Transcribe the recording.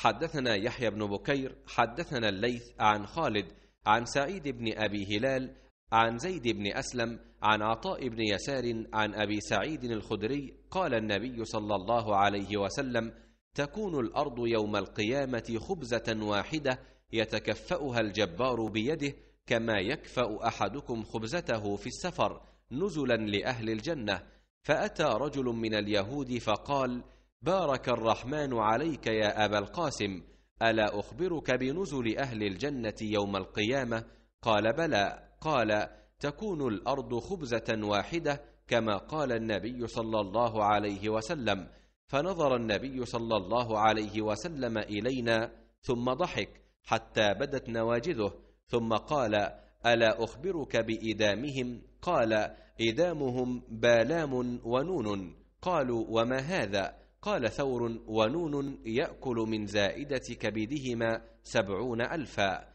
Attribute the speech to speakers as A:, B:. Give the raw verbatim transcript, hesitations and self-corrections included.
A: حدثنا يحيى بن بكير حدثنا الليث عن خالد عن سعيد بن أبي هلال عن زيد بن أسلم عن عطاء بن يسار عن أبي سعيد الخدري قال النبي صلى الله عليه وسلم: تكون الأرض يوم القيامة خبزة واحدة يتكفأها الجبار بيده كما يكفأ أحدكم خبزته في السفر نزلا لأهل الجنة. فأتى رجل من اليهود فقال: بارك الرحمن عليك يا أبا القاسم، ألا أخبرك بنزل أهل الجنة يوم القيامة؟ قال: بلى. قال: تكون الأرض خبزة واحدة كما قال النبي صلى الله عليه وسلم. فنظر النبي صلى الله عليه وسلم إلينا ثم ضحك حتى بدت نواجذه، ثم قال: ألا أخبرك بإدامهم؟ قال: إدامهم بالام ونون. قالوا: وما هذا؟ قال: ثور ونون يأكل من زائدة كبدهما سبعون ألفا.